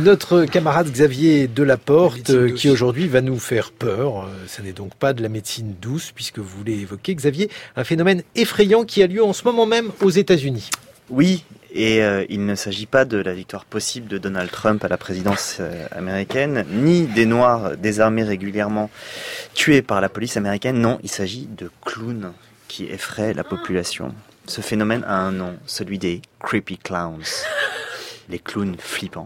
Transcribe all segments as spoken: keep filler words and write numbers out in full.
Notre camarade Xavier Delaporte, qui aujourd'hui va nous faire peur. Ça n'est donc pas de la médecine douce, puisque vous voulez évoquer, Xavier, un phénomène effrayant qui a lieu en ce moment même aux États-Unis. Oui, et euh, il ne s'agit pas de la victoire possible de Donald Trump à la présidence euh, américaine, ni des Noirs désarmés régulièrement tués par la police américaine. Non, il s'agit de clowns qui effraient la population. Ce phénomène a un nom, celui des creepy clowns, les clowns flippants.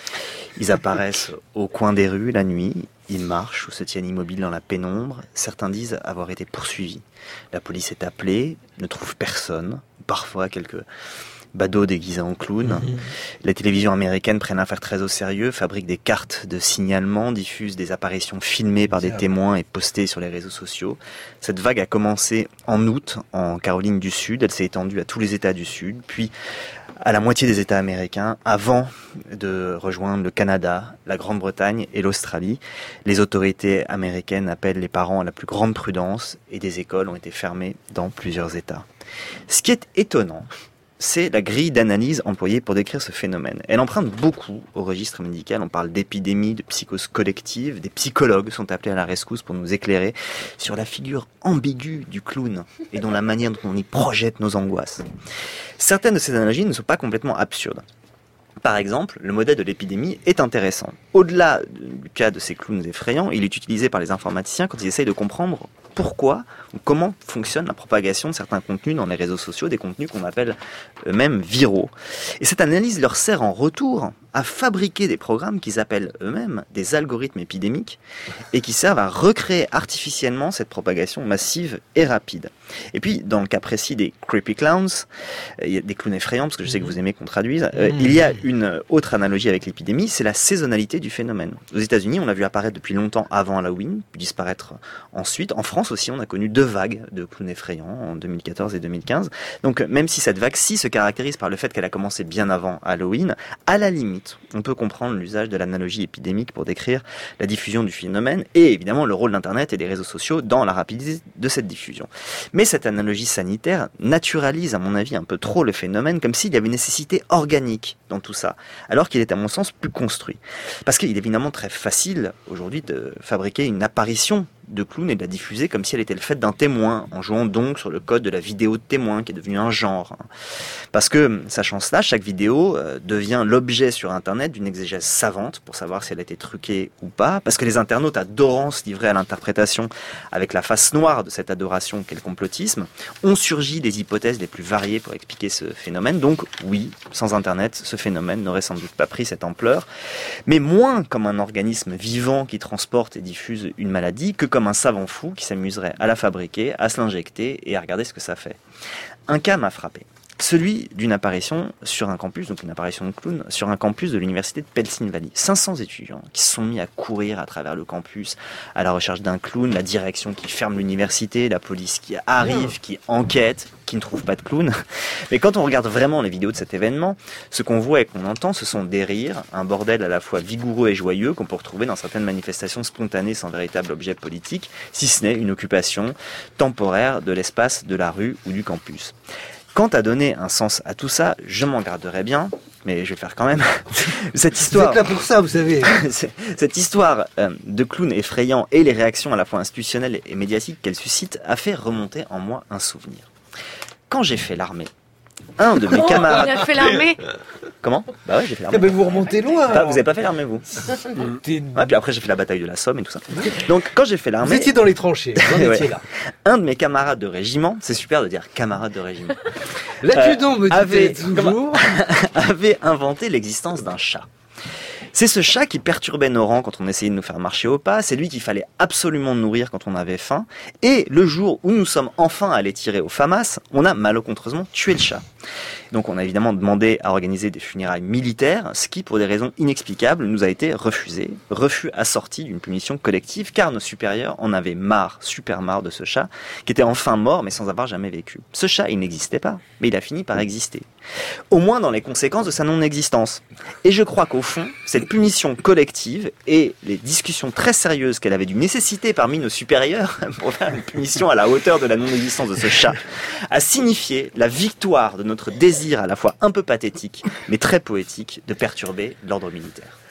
Ils apparaissent au coin des rues la nuit, ils marchent ou se tiennent immobiles dans la pénombre. Certains disent avoir été poursuivis. La police est appelée, ne trouve personne, parfois quelques badauds déguisés en clowns. Mmh. Les télévisions américaines prennent l'affaire très au sérieux, fabriquent des cartes de signalement, diffusent des apparitions filmées par des témoins et postées sur les réseaux sociaux. Cette vague a commencé en août en Caroline du Sud, elle s'est étendue à tous les États du Sud, puis à la moitié des États américains, avant de rejoindre le Canada, la Grande-Bretagne et l'Australie. Les autorités américaines appellent les parents à la plus grande prudence et des écoles ont été fermées dans plusieurs États. Ce qui est étonnant, c'est la grille d'analyse employée pour décrire ce phénomène. Elle emprunte beaucoup au registre médical. On parle d'épidémie, de psychose collective. Des psychologues sont appelés à la rescousse pour nous éclairer sur la figure ambiguë du clown et dont la manière dont on y projette nos angoisses. Certaines de ces analogies ne sont pas complètement absurdes. Par exemple, le modèle de l'épidémie est intéressant. Au-delà du cas de ces clowns effrayants, il est utilisé par les informaticiens quand ils essayent de comprendre pourquoi ou comment fonctionne la propagation de certains contenus dans les réseaux sociaux, des contenus qu'on appelle eux-mêmes viraux. Et cette analyse leur sert en retour à fabriquer des programmes qu'ils appellent eux-mêmes des algorithmes épidémiques et qui servent à recréer artificiellement cette propagation massive et rapide. Et puis, dans le cas précis des creepy clowns, il y a des clowns effrayants, parce que je sais que vous aimez qu'on traduise, euh, il y a une autre analogie avec l'épidémie, c'est la saisonnalité du phénomène. Aux États-Unis, on l'a vu apparaître depuis longtemps avant Halloween, puis disparaître ensuite. En France aussi, on a connu deux vagues de clowns effrayants, en deux mille quatorze et deux mille quinze. Donc, même si cette vague-ci se caractérise par le fait qu'elle a commencé bien avant Halloween, à la limite, on peut comprendre l'usage de l'analogie épidémique pour décrire la diffusion du phénomène et évidemment le rôle d'Internet et des réseaux sociaux dans la rapidité de cette diffusion. Mais cette analogie sanitaire naturalise, à mon avis, un peu trop le phénomène, comme s'il y avait une nécessité organique dans tout ça, alors qu'il est, à mon sens, plus construit. Parce qu'il est évidemment très facile, aujourd'hui, de fabriquer une apparition de clown et de la diffuser comme si elle était le fait d'un témoin, en jouant donc sur le code de la vidéo de témoin, qui est devenu un genre. Parce que, sachant cela, chaque vidéo euh, devient l'objet sur Internet d'une exégèse savante pour savoir si elle a été truquée ou pas, parce que les internautes adorant se livrer à l'interprétation avec la face noire de cette adoration qu'est le complotisme, ont surgi des hypothèses les plus variées pour expliquer ce phénomène. Donc oui, sans Internet, ce phénomène n'aurait sans doute pas pris cette ampleur, mais moins comme un organisme vivant qui transporte et diffuse une maladie que comme un savant fou qui s'amuserait à la fabriquer, à se l'injecter et à regarder ce que ça fait. Un cas m'a frappé. Celui d'une apparition sur un campus, donc une apparition de clown, sur un campus de l'université de Pennsylvanie. cinq cents étudiants qui se sont mis à courir à travers le campus à la recherche d'un clown, la direction qui ferme l'université, la police qui arrive, qui enquête, qui ne trouve pas de clown. Mais quand on regarde vraiment les vidéos de cet événement, ce qu'on voit et qu'on entend, ce sont des rires, un bordel à la fois vigoureux et joyeux qu'on peut retrouver dans certaines manifestations spontanées sans véritable objet politique, si ce n'est une occupation temporaire de l'espace de la rue ou du campus. Quant à donner un sens à tout ça, je m'en garderai bien, mais je vais le faire quand même. Cette histoire, vous êtes là pour ça, vous savez. Cette histoire euh, de clown effrayant et les réactions à la fois institutionnelles et médiatiques qu'elle suscite a fait remonter en moi un souvenir. Quand j'ai fait l'armée, un de mes oh, camarades... Il a fait l'armée. Comment ? Bah ouais, j'ai fait l'armée. Ah ben vous remontez loin. Ah, vous avez pas fait l'armée, vous ? Ouais, puis après j'ai fait la bataille de la Somme et tout ça. Donc quand j'ai fait l'armée... Vous étiez dans les tranchées, vous en étiez ouais. là. Un de mes camarades de régiment, c'est super de dire camarade de régiment. L'adjudant me avait, disait toujours... avait inventé l'existence d'un chat. C'est ce chat qui perturbait nos rangs quand on essayait de nous faire marcher au pas, c'est lui qu'il fallait absolument nourrir quand on avait faim, et le jour où nous sommes enfin allés tirer au FAMAS, on a malencontreusement tué le chat. Donc on a évidemment demandé à organiser des funérailles militaires, ce qui, pour des raisons inexplicables, nous a été refusé. Refus assorti d'une punition collective, car nos supérieurs en avaient marre, super marre de ce chat, qui était enfin mort, mais sans avoir jamais vécu. Ce chat, il n'existait pas, mais il a fini par exister. Au moins dans les conséquences de sa non-existence. Et je crois qu'au fond, cette punition collective et les discussions très sérieuses qu'elle avait dû nécessiter parmi nos supérieurs pour faire une punition à la hauteur de la non-existence de ce chat, a signifié la victoire de notre désir à la fois un peu pathétique, mais très poétique, de perturber l'ordre militaire.